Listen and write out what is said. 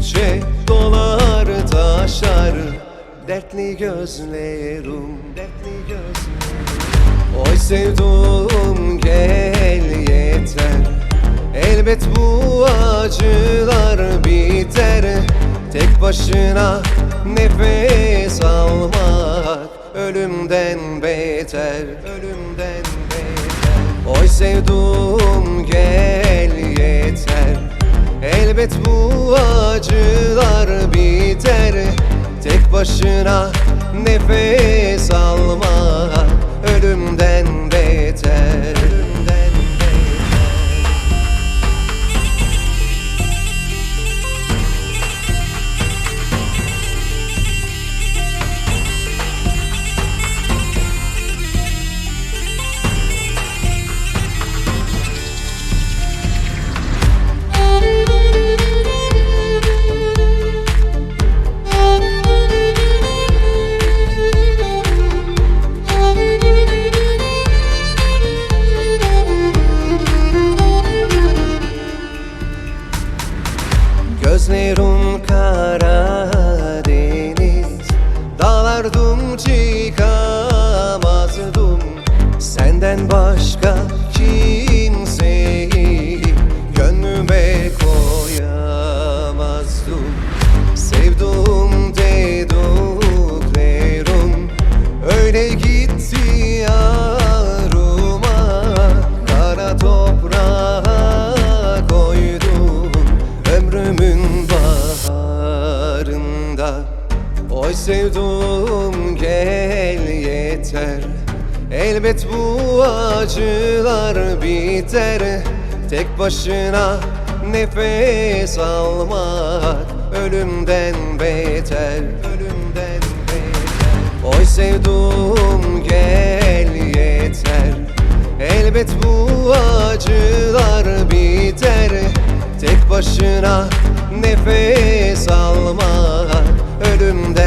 Düşündükçe dolar taşar dertli gözlerim, dertli gözlerim. Oy sevduğum gel yeter, elbet bu acılar biter. Tek başına nefes almak ölümden beter, ölümden beter. Oy sevduğum gel yeter, elbet bu acılar biter. Tek başına nefes almak ölümden beter, ölümden beter. Gözlerim Karadeniz, dağlardım çıkamazdım. Senden başka kimseyi gönlüme koyamazdım. Sevduğum dediklerim öyle gitti yarıma. Kara toprağa koydum ömrümün baharında. Oy sevduğum gel yeter, elbet bu acılar biter. Tek başına nefes almak ölümden beter, ölümden beter. Oy sevduğum gel yeter, elbet bu acılar biter. Tek başına nefes almak ölümden